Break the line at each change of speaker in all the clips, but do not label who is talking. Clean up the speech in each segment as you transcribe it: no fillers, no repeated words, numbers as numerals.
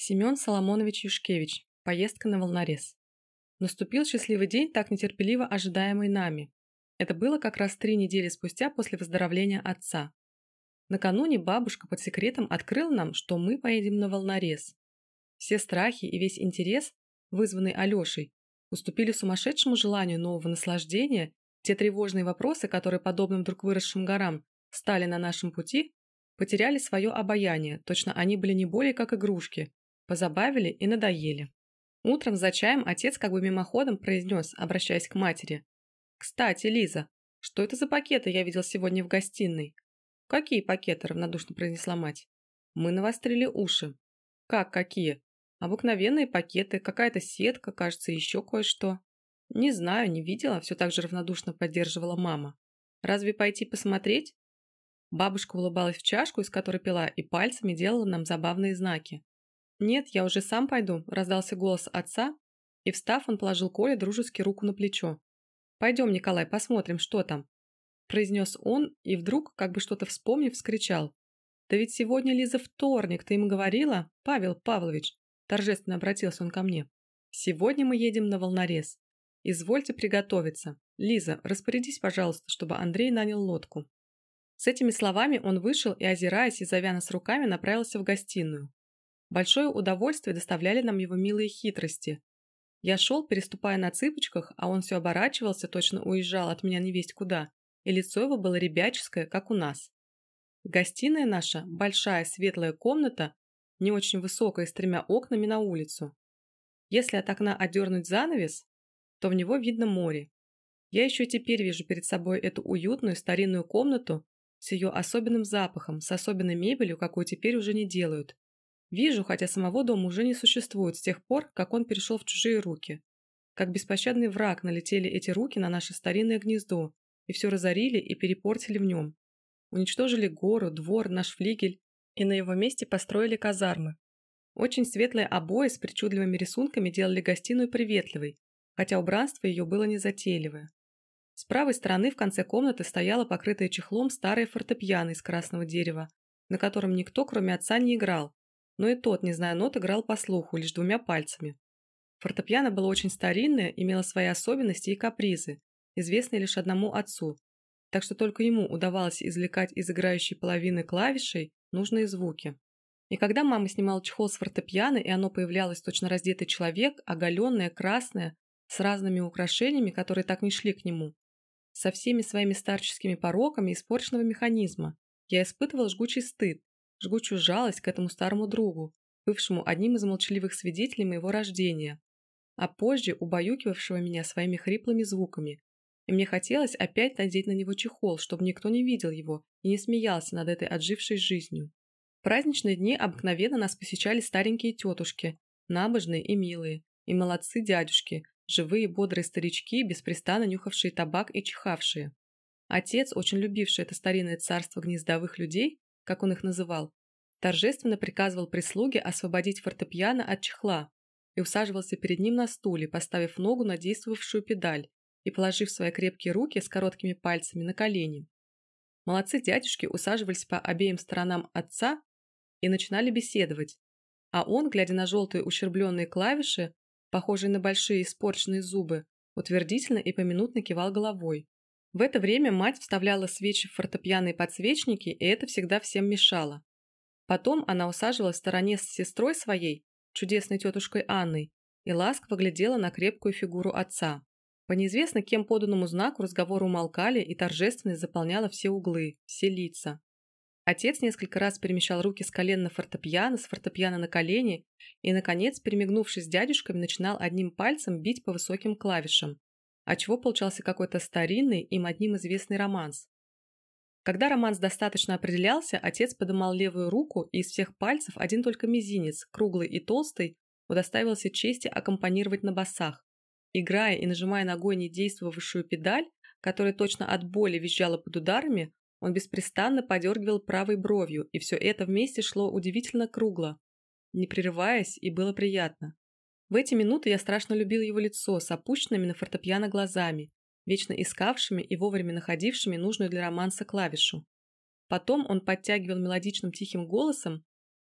Семен Соломонович Юшкевич. Поездка на волнорез. Наступил счастливый день, так нетерпеливо ожидаемый нами. Это было как раз 3 недели спустя после выздоровления отца. Накануне бабушка под секретом открыла нам, что мы поедем на волнорез. Все страхи и весь интерес, вызванный Алешей, уступили сумасшедшему желанию нового наслаждения. Те тревожные вопросы, которые, подобно вдруг выросшим горам, стали на нашем пути, потеряли свое обаяние, точно они были не более как игрушки, позабавили и надоели. Утром за чаем отец как бы мимоходом произнес, обращаясь к матери: «Кстати, Лиза, что это за пакеты я видел сегодня в гостиной?» «Какие пакеты?» – равнодушно произнесла мать. Мы навострили уши. «Как какие?» «Обыкновенные пакеты, какая-то сетка, кажется, еще кое-что». «Не знаю, не видела», – все так же равнодушно поддерживала мама. «Разве пойти посмотреть?» Бабушка улыбалась в чашку, из которой пила, и пальцами делала нам забавные знаки. «Нет, я уже сам пойду», – раздался голос отца, и, встав, он положил Коле дружески руку на плечо. «Пойдем, Николай, посмотрим, что там», – произнес он, и вдруг, как бы что-то вспомнив, вскричал: «Да ведь сегодня, Лиза, вторник, ты им говорила, Павел Павлович?» – торжественно обратился он ко мне. «Сегодня мы едем на волнорез. Извольте приготовиться. Лиза, распорядись, пожалуйста, чтобы Андрей нанял лодку». С этими словами он вышел и, озираясь и зовя нас руками, направился в гостиную. Большое удовольствие доставляли нам его милые хитрости. Я шел, переступая на цыпочках, а он все оборачивался, точно уезжал от меня невесть куда, и лицо его было ребяческое, как у нас. Гостиная наша – большая светлая комната, не очень высокая, с 3 окнами на улицу. Если от окна отдернуть занавес, то в него видно море. Я еще теперь вижу перед собой эту уютную старинную комнату с ее особенным запахом, с особенной мебелью, какую теперь уже не делают. Вижу, хотя самого дома уже не существует с тех пор, как он перешел в чужие руки. Как беспощадный враг налетели эти руки на наше старинное гнездо и все разорили и перепортили в нем. Уничтожили гору, двор, наш флигель и на его месте построили казармы. Очень светлые обои с причудливыми рисунками делали гостиную приветливой, хотя убранство ее было незатейливое. С правой стороны в конце комнаты стояла покрытая чехлом старая фортепиано из красного дерева, на котором никто, кроме отца, не играл, но и тот, не зная нот, играл по слуху, лишь 2 пальцами. Фортепиано было очень старинное, имело свои особенности и капризы, известные лишь одному отцу, так что только ему удавалось извлекать из играющей половины клавишей нужные звуки. И когда мама снимала чехол с фортепиано, и оно появлялось точно раздетый человек, оголенное, красное, с разными украшениями, которые так не шли к нему, со всеми своими старческими пороками испорченного механизма, я испытывал жгучий стыд, жгучую жалость к этому старому другу, бывшему одним из молчаливых свидетелей моего рождения, а позже убаюкивавшего меня своими хриплыми звуками. И мне хотелось опять надеть на него чехол, чтобы никто не видел его и не смеялся над этой отжившей жизнью. В праздничные дни обыкновенно нас посещали старенькие тетушки, набожные и милые, и молодцы-дядюшки, живые бодрые старички, беспрестанно нюхавшие табак и чихавшие. Отец, очень любивший это старинное царство гнездовых людей, как он их называл, торжественно приказывал прислуге освободить фортепиано от чехла и усаживался перед ним на стуле, поставив ногу на действовавшую педаль и положив свои крепкие руки с короткими пальцами на колени. Молодцы-дядюшки усаживались по обеим сторонам отца и начинали беседовать, а он, глядя на желтые ущербленные клавиши, похожие на большие испорченные зубы, утвердительно и поминутно кивал головой. В это время мать вставляла свечи в фортепианные подсвечники, и это всегда всем мешало. Потом она усаживалась в стороне с сестрой своей, чудесной тетушкой Анной, и ласково глядела на крепкую фигуру отца. По неизвестно кем поданному знаку разговоры умолкали, и торжественность заполняла все углы, все лица. Отец несколько раз перемещал руки с колен на фортепиано, с фортепиано на колени и, наконец, перемигнувшись с дядюшками, начинал одним пальцем бить по высоким клавишам, отчего получался какой-то старинный, им одним известный романс. Когда романс достаточно определялся, отец подымал левую руку, и из всех пальцев один только мизинец, круглый и толстый, удостаивался чести аккомпанировать на басах. Играя и нажимая ногой недействовавшую педаль, которая точно от боли визжала под ударами, он беспрестанно подергивал правой бровью, и все это вместе шло удивительно кругло, не прерываясь, и было приятно. В эти минуты я страшно любил его лицо с опущенными на фортепиано глазами, вечно искавшими и вовремя находившими нужную для романса клавишу. Потом он подтягивал мелодичным тихим голосом,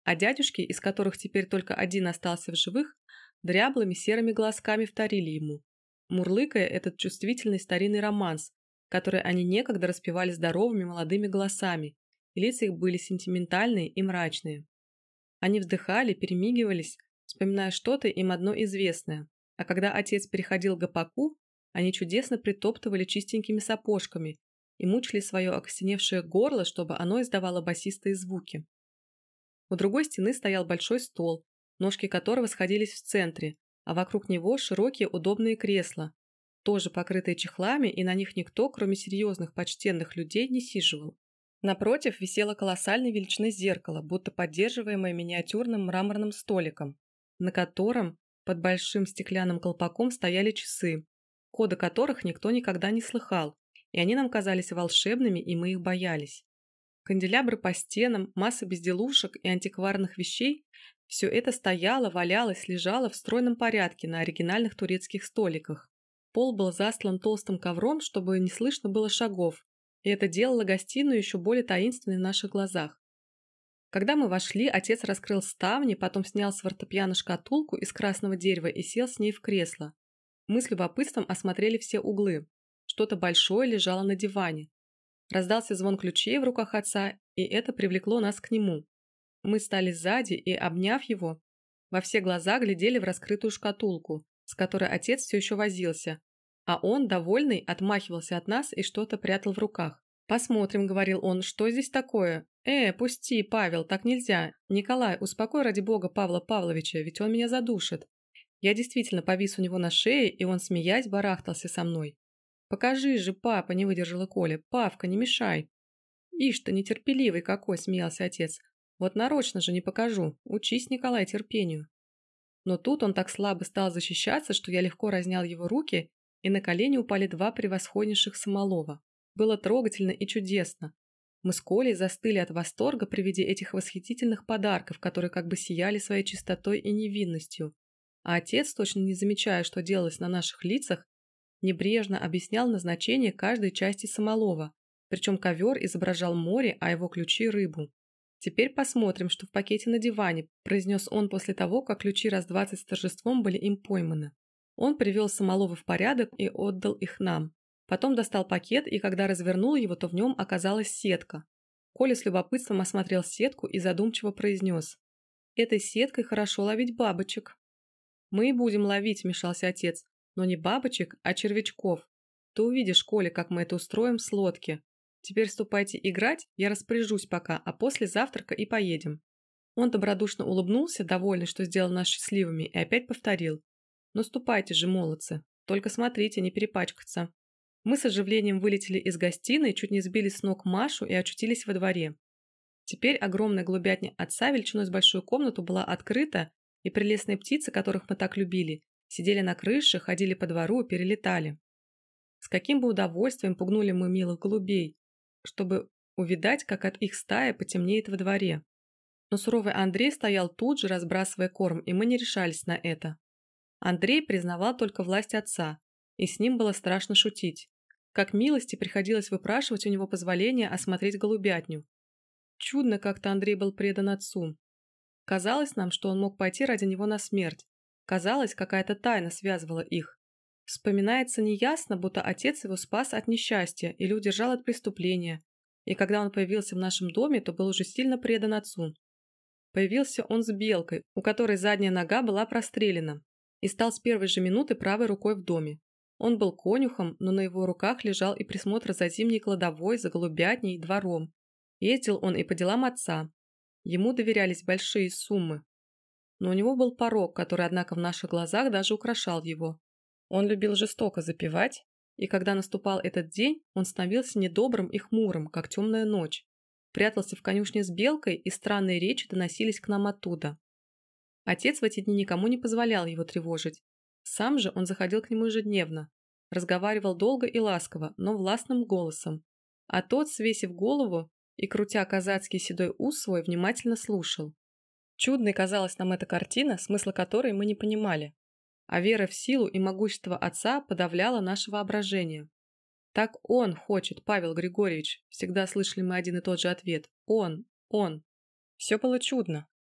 А дядюшки, из которых теперь только один остался в живых, дряблыми серыми глазками вторили ему, мурлыкая этот чувствительный старинный романс, который они некогда распевали здоровыми молодыми голосами, и лица их были сентиментальные и мрачные. Они вздыхали, перемигивались, вспоминая что-то им одно известное, а когда отец переходил к гопаку, они чудесно притоптывали чистенькими сапожками и мучили свое окостеневшее горло, чтобы оно издавало басистые звуки. У другой стены стоял большой стол, ножки которого сходились в центре, а вокруг него широкие удобные кресла, тоже покрытые чехлами, и на них никто, кроме серьезных почтенных людей, не сиживал. Напротив висело колоссальной величины зеркало, будто поддерживаемое миниатюрным мраморным столиком, на котором под большим стеклянным колпаком стояли часы, кода которых никто никогда не слыхал, и они нам казались волшебными, и мы их боялись. Канделябры по стенам, масса безделушек и антикварных вещей – все это стояло, валялось, лежало в стройном порядке на оригинальных турецких столиках. Пол был застлан толстым ковром, чтобы не слышно было шагов, и это делало гостиную еще более таинственной в наших глазах. Когда мы вошли, отец раскрыл ставни, потом снял с фортепиано шкатулку из красного дерева и сел с ней в кресло. Мы с любопытством осмотрели все углы. Что-то большое лежало на диване. Раздался звон ключей в руках отца, и это привлекло нас к нему. Мы стали сзади и, обняв его, во все глаза глядели в раскрытую шкатулку, с которой отец все еще возился, а он, довольный, отмахивался от нас и что-то прятал в руках. «Посмотрим», — говорил он, — «что здесь такое?» Пусти, Павел, так нельзя. Николай, успокой ради бога Павла Павловича, ведь он меня задушит». Я действительно повис у него на шее, и он, смеясь, барахтался со мной. «Покажи же, папа», — не выдержала Коля. «Павка, не мешай». «Ишь ты, нетерпеливый какой», — смеялся отец. «Вот нарочно же не покажу. Учись, Николай, терпению». Но тут он так слабо стал защищаться, что я легко разнял его руки, и на колени упали два превосходнейших самолова. Было трогательно и чудесно. Мы с Колей застыли от восторга при виде этих восхитительных подарков, которые как бы сияли своей чистотой и невинностью. А отец, точно не замечая, что делалось на наших лицах, небрежно объяснял назначение каждой части самолова, причем ковер изображал море, а его ключи – рыбу. «Теперь посмотрим, что в пакете на диване», – произнес он после того, как ключи раз 20 с торжеством были им пойманы. Он привел самоловы в порядок и отдал их нам. Потом достал пакет, и когда развернул его, то в нем оказалась сетка. Коля с любопытством осмотрел сетку и задумчиво произнес: «Этой сеткой хорошо ловить бабочек». «Мы и будем ловить», – вмешался отец, – «но не бабочек, а червячков. Ты увидишь, Коля, как мы это устроим с лодки. Теперь ступайте играть, я распоряжусь пока, а после завтрака и поедем». Он добродушно улыбнулся, довольный, что сделал нас счастливыми, и опять повторил: «Ну ступайте же, молодцы, только смотрите, не перепачкаться». Мы с оживлением вылетели из гостиной, чуть не сбили с ног Машу и очутились во дворе. Теперь огромная голубятня отца величиной с большую комнату была открыта, и прелестные птицы, которых мы так любили, сидели на крыше, ходили по двору и перелетали. С каким бы удовольствием пугнули мы милых голубей, чтобы увидать, как от их стаи потемнеет во дворе. Но суровый Андрей стоял тут же, разбрасывая корм, и мы не решались на это. Андрей признавал только власть отца, и с ним было страшно шутить. Как милости приходилось выпрашивать у него позволения осмотреть голубятню. Чудно как-то Андрей был предан отцу. Казалось нам, что он мог пойти ради него на смерть. Казалось, какая-то тайна связывала их. Вспоминается неясно, будто отец его спас от несчастья или удержал от преступления, и когда он появился в нашем доме, то был уже сильно предан отцу. Появился он с белкой, у которой задняя нога была прострелена, и стал с первой же минуты правой рукой в доме. Он был конюхом, но на его руках лежал и присмотр за зимней кладовой, за голубятней и двором. Ездил он и по делам отца. Ему доверялись большие суммы. Но у него был порок, который, однако, в наших глазах даже украшал его. Он любил жестоко запивать, и когда наступал этот день, он становился недобрым и хмурым, как темная ночь. Прятался в конюшне с белкой, и странные речи доносились к нам оттуда. Отец в эти дни никому не позволял его тревожить. Сам же он заходил к нему ежедневно, разговаривал долго и ласково, но властным голосом, а тот, свесив голову и крутя казацкий седой ус свой, внимательно слушал. Чудной казалась нам эта картина, смысла которой мы не понимали, а вера в силу и могущество отца подавляла наше воображение. «Так он хочет, Павел Григорьевич», всегда слышали мы один и тот же ответ. «Он». Все было чудно.